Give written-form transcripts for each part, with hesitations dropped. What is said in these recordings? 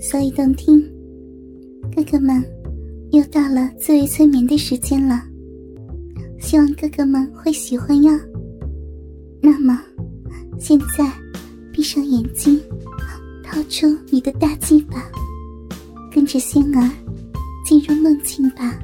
所以动听。哥哥们，又到了自慰催眠的时间了，希望哥哥们会喜欢哟。那么现在闭上眼睛，掏出你的大鸡巴，跟着仙儿进入梦境吧。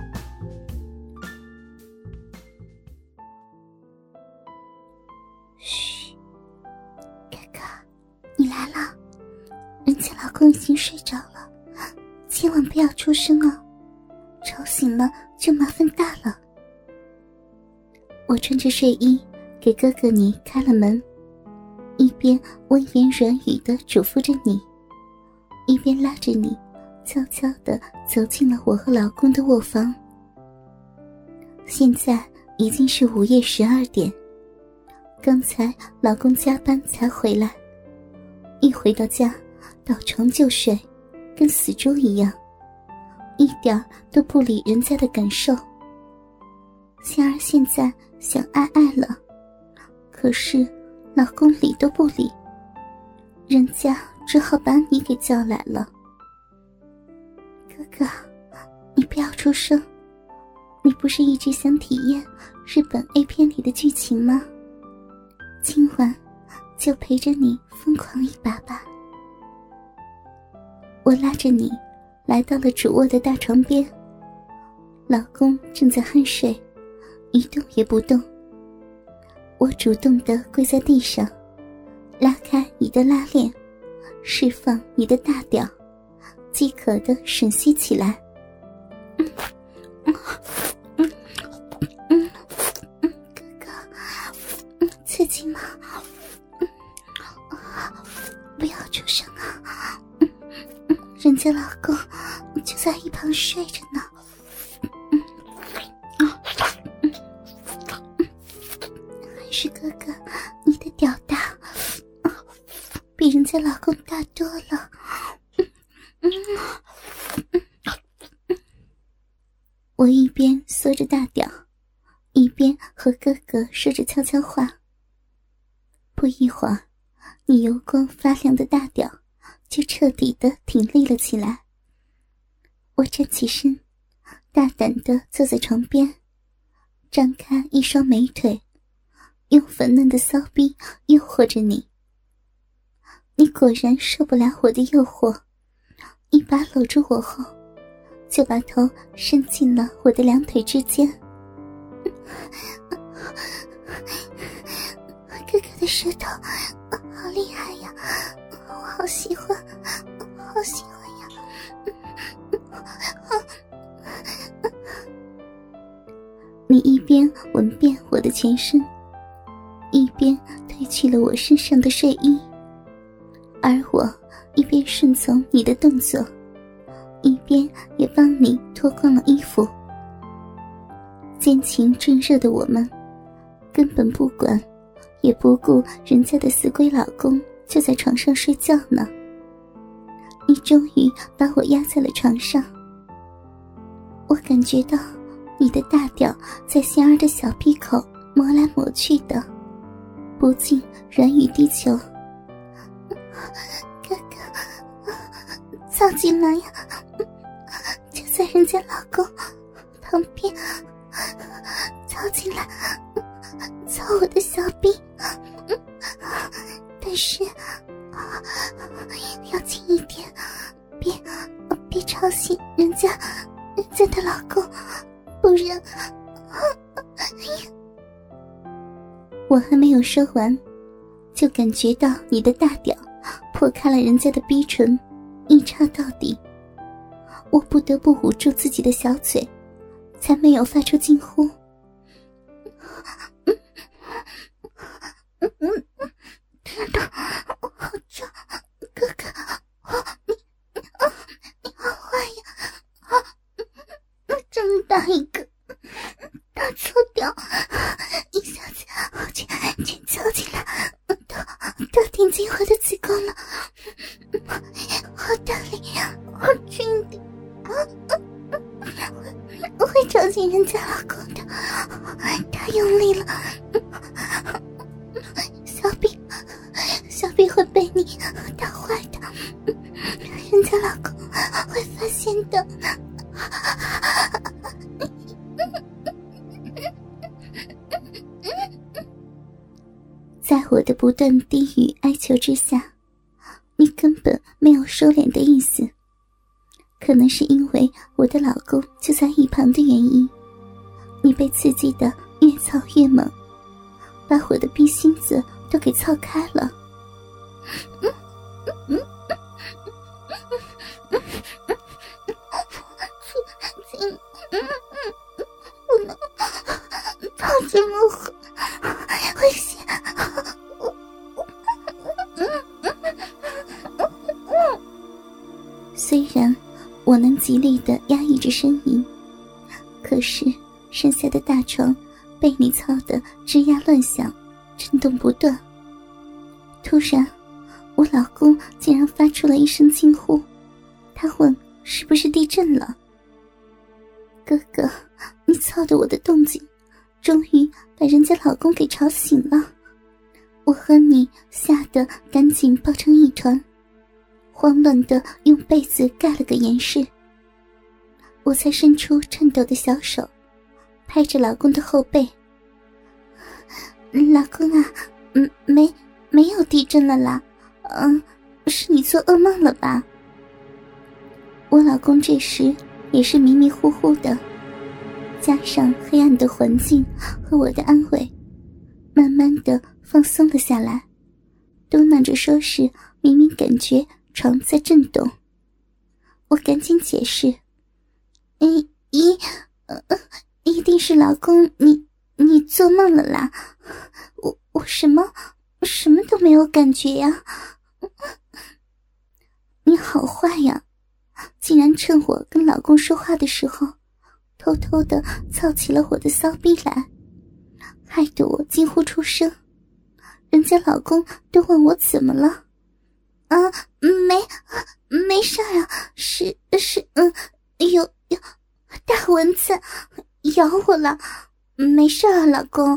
嘘，哥哥，你来了，人家老公已经睡着了，千万不要出声哦，吵醒了就麻烦大了。我穿着睡衣给哥哥你开了门，一边温言软语地嘱咐着你，一边拉着你悄悄地走进了我和老公的卧房。现在已经是午夜12点，刚才老公加班才回来，一回到家倒床就睡，跟死猪一样，一点都不理人家的感受。仙儿现在想爱了，可是老公理都不理，人家只好把你给叫来了。哥哥，你不要出声，你不是一直想体验日本 A 片里的剧情吗？今晚就陪着你疯狂一把吧。我拉着你来到了主卧的大床边，老公正在酣睡，一动也不动。我主动地跪在地上，拉开你的拉链，释放你的大屌，饥渴地吮吸起来。哥哥，刺激吗？不要出声啊，人家老公就在一旁睡着呢。还是哥哥你的屌大，比人家老公大多了。我一边缩着大屌，一边和哥哥说着悄悄话。不一会儿，你油光发亮的大屌就彻底地挺立了起来。我站起身，大胆地坐在床边，张开一双美腿，用粉嫩的骚逼诱惑着你。你果然受不了我的诱惑，一把搂住我后，就把头伸进了我的两腿之间。哥哥的舌头好厉害呀，我好喜欢，好喜欢呀。你一边吻遍我的全身，一边褪去了我身上的睡衣，而我一边顺从你的动作，一边也帮你脱光了衣服。奸情正热的我们根本不管也不顾人家的死鬼老公就在床上睡觉呢。你终于把我压在了床上，我感觉到你的大屌在仙儿的小屁口磨来磨去的，不禁软语低求。哥哥，操进来呀，就在人家老公旁边，操进来，操我的小逼，但是要轻一点，别吵醒人家的老公，不然我还没有说完，就感觉到你的大屌破开了人家的逼唇，一插到底。我不得不捂住自己的小嘴，才没有发出惊呼。天哪，我好重，哥哥，你好坏呀！这么大一个大粗屌，一下子全凑进来，都顶进我的子宫了，好大力，好轻的，我会吵醒人家老公的，太用力了，小臂会被你打坏的，人家老公会发现的。在我的不断低语哀求之下，你根本没有收敛的意思。可能是因为我的老公就在一旁的原因，你被刺激得越操越猛，把我的逼心子都给操开了。不能操这么狠，危险。虽然我能极力地压抑着呻吟，可是剩下的大床被你操得吱呀乱响，震动不断。突然我老公竟然发出了一声惊呼，他问是不是地震了。哥哥，你操的我的动静终于把人家老公给吵醒了。我和你吓得赶紧抱成一团，慌乱地用被子盖了个严实。我才伸出颤抖的小手拍着老公的后背。老公啊，没有地震了啦，是你做噩梦了吧？我老公这时也是迷迷糊糊的，加上黑暗的环境和我的安慰，慢慢的放松了下来，嘟囔着说是明明感觉床在震动。我赶紧解释，一定是老公你做梦了啦，我什么都没有感觉呀。你好坏呀，竟然趁我跟老公说话的时候偷偷的操起了我的骚逼来，害得我惊呼出声。人家老公都问我怎么了。没事啊，是有大蚊子咬我了，没事啊老公，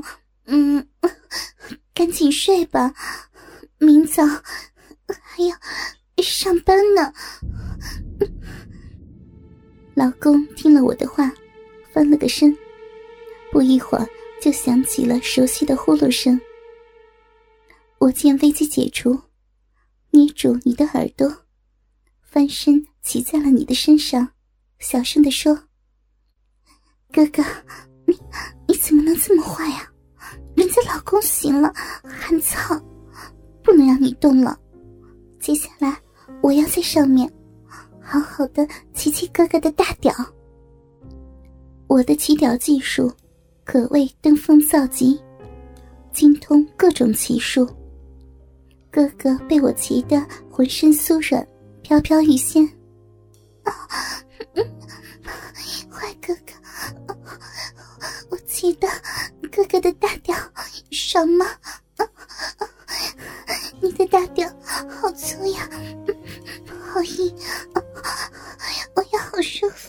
赶紧睡吧，明早还要上班呢。老公听了我的话，翻了个身，不一会儿就响起了熟悉的呼噜声。我见危机解除，捏住你的耳朵，翻身骑在了你的身上，小声地说：哥哥，你怎么能这么坏呀？人家老公醒了还操，不能让你动了。接下来我要在上面好好的骑骑哥哥的大屌。我的骑屌技术可谓登峰造极，精通各种骑术。哥哥被我骑得浑身酥软，飘飘欲仙。坏哥哥，我骑得哥哥的大屌爽吗？你的大屌好粗呀，好硬，我要好舒服，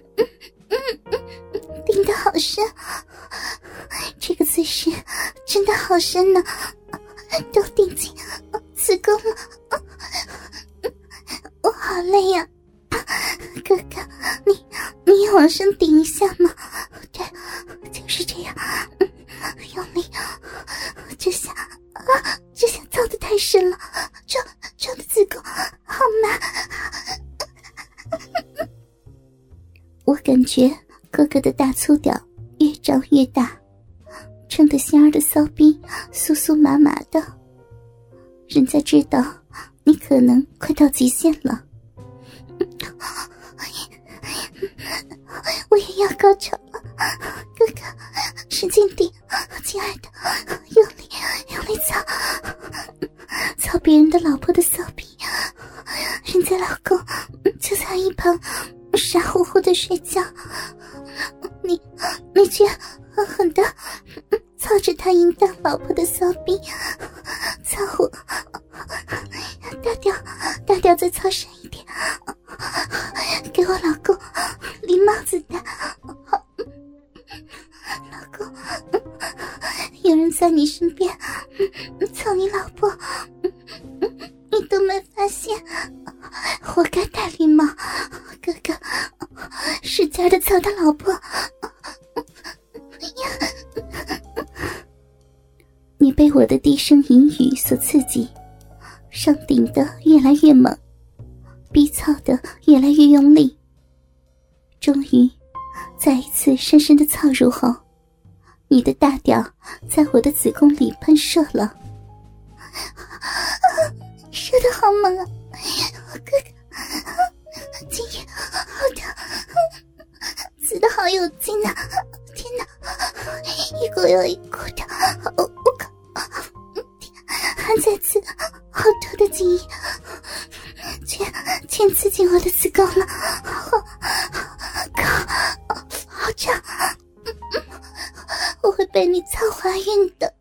顶得好深，这个姿势真的好深呢，都顶进子宫了，我好累呀。哥哥，你也往上顶一下嘛。对，就是这样，用力，这下操得太深了，撞的子宫好麻。我感觉哥哥的大粗屌越长越大，撑得仙儿的骚逼酥酥麻麻的。人家知道你可能快到极限了。我也要高潮了，哥哥，使劲顶，亲爱的，用力操别人的老婆的骚逼，人家老公就在一旁傻乎乎的睡觉，你却狠狠的操着他淫荡老婆的骚逼，操我，大屌再操深一点，给我老公理帽子戴。老公，有人在你身边操你老婆，你都没发现， 活该大力猫，哥哥使劲的操他老婆。你被我的低声淫语所刺激，上顶的越来越猛，逼操的越来越用力。终于再一次深深的操入后，你的大屌在我的子宫里喷射了。射得好猛啊，哥哥，今夜好疼，死得好有劲啊！天哪，一股又一股的，我靠，还在刺，好多的精液，全刺进我的子宫了，好胀，我会被你操怀孕的。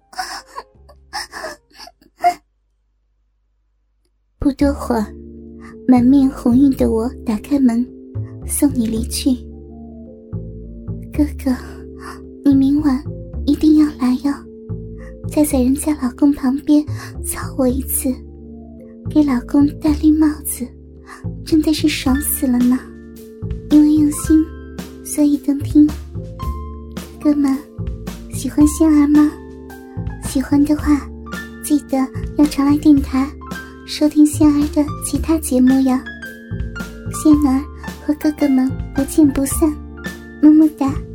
不多会儿，满面红晕的我打开门送你离去。哥哥，你明晚一定要来哟，再在人家老公旁边操我一次，给老公戴绿帽子，真的是爽死了呢。因为用心，所以动听。哥哥们，喜欢仙儿吗？喜欢的话，记得要常来电台收听仙儿的其他节目呀。仙儿和哥哥们不见不散，么么哒。